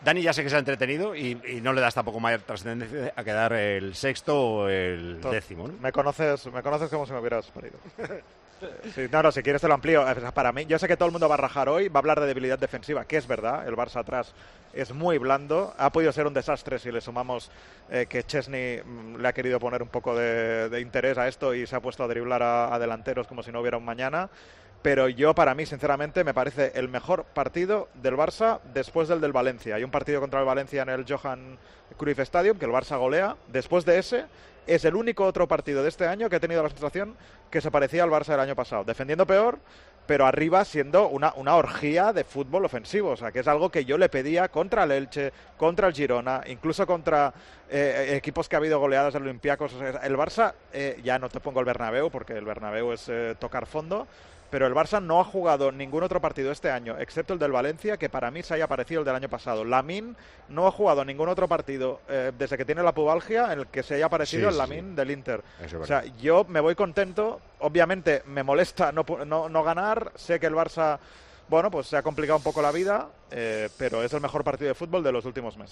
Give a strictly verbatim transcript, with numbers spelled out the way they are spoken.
Dani ya sé que se ha entretenido y, y no le das tampoco mayor trascendencia a quedar el sexto o el Entonces, décimo, ¿no? Me conoces, me conoces como si me hubieras parido. Sí, no, no, si quieres te lo amplío. Para mí, yo sé que todo el mundo va a rajar hoy, va a hablar de debilidad defensiva, que es verdad, el Barça atrás es muy blando, ha podido ser un desastre si le sumamos eh, que Chesney mm, le ha querido poner un poco de, de interés a esto y se ha puesto a driblar a, a delanteros como si no hubiera un mañana. Pero yo, para mí, sinceramente, me parece el mejor partido del Barça después del del Valencia. Hay un partido contra el Valencia en el Johan Cruyff Stadium que el Barça golea. Después de ese, es el único otro partido de este año que ha tenido la sensación que se parecía al Barça del año pasado. Defendiendo peor, pero arriba siendo una, una orgía de fútbol ofensivo. O sea, que es algo que yo le pedía contra el Elche, contra el Girona, incluso contra eh, equipos que ha habido goleadas del Olympiacos. O sea, el Barça, eh, ya no te pongo el Bernabéu, porque el Bernabéu es eh, tocar fondo, pero el Barça no ha jugado ningún otro partido este año, excepto el del Valencia, que para mí se haya parecido al del año pasado. Lamine no ha jugado ningún otro partido eh, desde que tiene la pubalgia en el que se haya parecido Sí, al sí, Lamine sí. del Inter. Eso es O sea, verdad. yo me voy contento. Obviamente me molesta no, no, no ganar. Sé que el Barça, bueno, pues se ha complicado un poco la vida, eh, pero es el mejor partido de fútbol de los últimos meses.